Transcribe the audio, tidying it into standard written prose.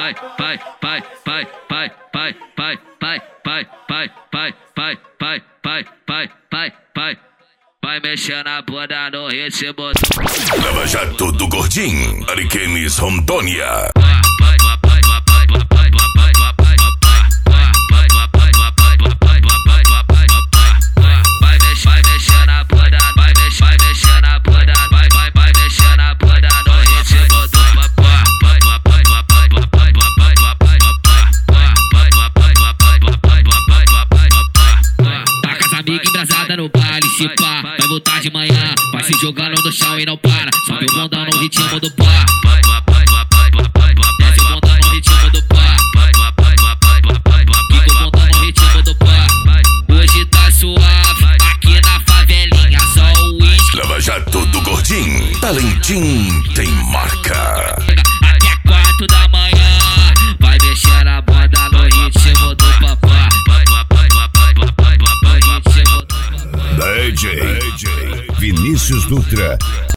Vai mexer na bunda no ritmo. Lava Jato do Gordinho, Ariquemes, Rondônia. Vai mexer na bunda, vai mexer na bunda, vai mexer na bunda no ritmo do papá. Tá com as amigas embrasadas no baile, se pá, vai voltar de manhã, vai se jogando no chão e não para, sobe o bundão no ritmo do pá. Desce o bundão no ritmo do pá, fica o bundão no ritmo do pá. Hoje tá suave, aqui na favelinha, só o uísque. Lava Jato do Gordinho, talentinho tem marca. Até 4 da manhã, vai mexer a banda no ritmo do papá. DJ Vinícius Dutra.